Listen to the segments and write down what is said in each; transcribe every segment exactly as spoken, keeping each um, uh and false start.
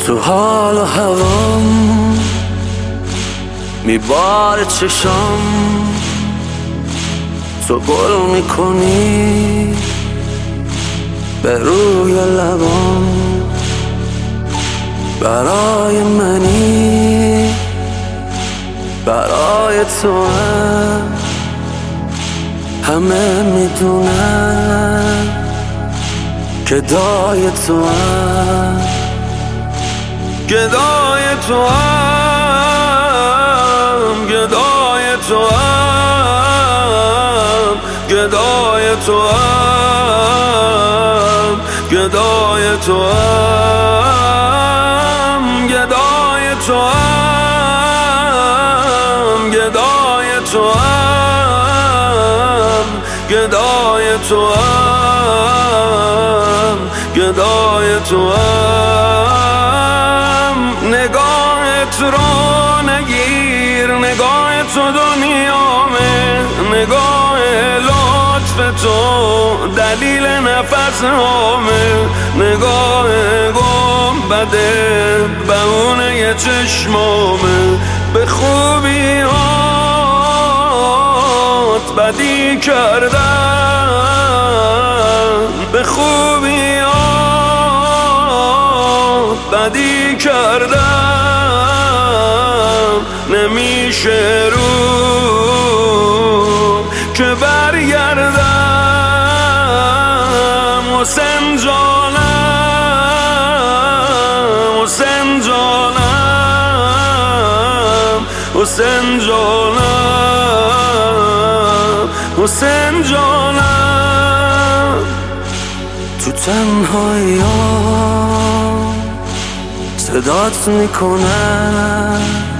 تو حال و هوام میباره چشام، تو گل میکنی به روی لبام. برای منی، برای تو هم همه میدونن که گدای تو هم، گدای تو هم، گدای تو هم، گدای تو هم، گدای تو هم، گدای تو هم، گدای تو هم، گدای تو هم، گدای تو هم. نگاهت رو نگیر، نگاه تو دنیامه، نگاه لطف تو دلیل نفس هامه، نگاه گنبده بهونه چشمامه، به خوبی هات بدی کردن، به خوبی هات بدی کردن، نمیشه رو که برگردم. حسین جانم، حسین جانم، حسین جانم، حسین جانم. تو تنهاییام صدات میکنم،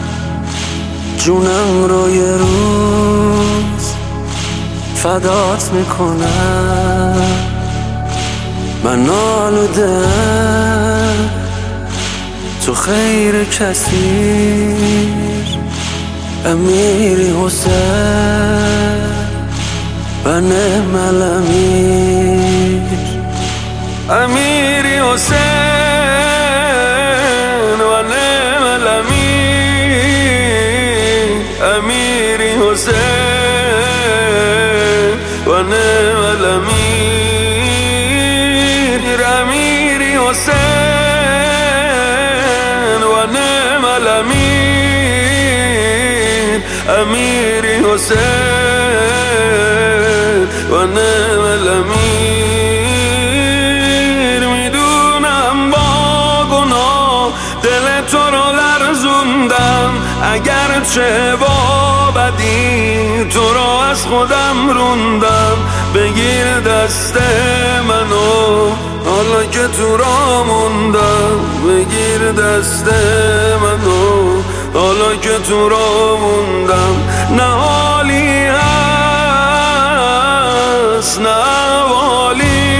جونم رو یه روز فدات میکنم. من آلودم تو خیر کثیر، امیری حسین و نعم الامیر، امیری حسین و نعم الامیر، امیری حسین و نعم الامیر، امیری حسین و نعم الامیر، امیری حسین و نعم الامیر. میدونم با گناه دل تو رو لرزوندم، اگرچه با بدی تو رو از خودم روندم. بگیر دست منو حالا که تو را موندم، بگیر دست منو حالا که تو را موندم. نه حالی هست نه حالی،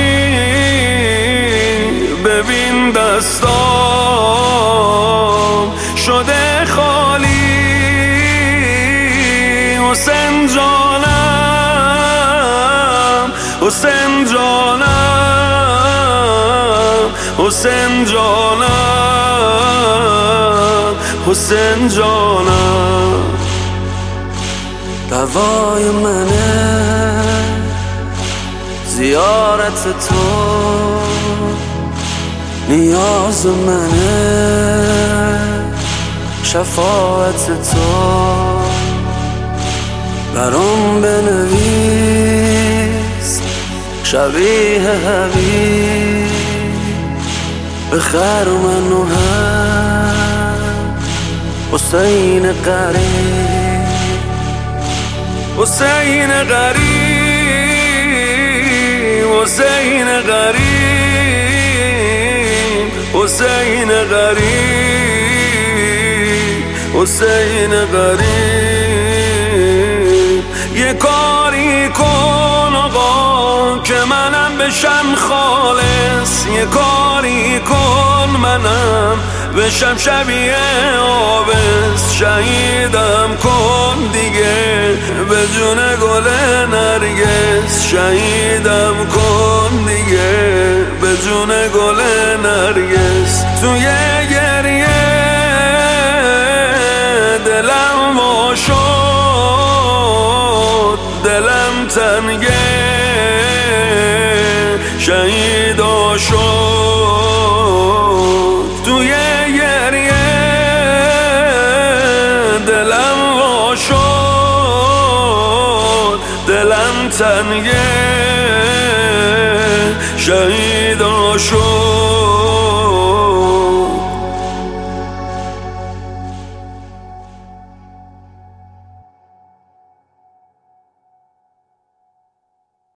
ببین دستام شده خالی. حسین جانم، حسین جانم، حسین جانم، حسین جانم. دوای منه زیارت تو، نیاز منه شفاعت تو. برام بنویس شبیه حبیب، بخر منو هم حسین قریب، حسین قریب، حسین قریب، حسین قریب، حسین قریب. یه کاری کن آقا که منم بشم خالص، یه کاری کن منم بشم شبیه آبس. شهیدم کن دیگه به جون گل نرگس، شهیدم کن دیگه به جون گل نرگس. توی تنگه شهیدا شد توی گریه دلم وا شد دلم تنگه شهیدا شد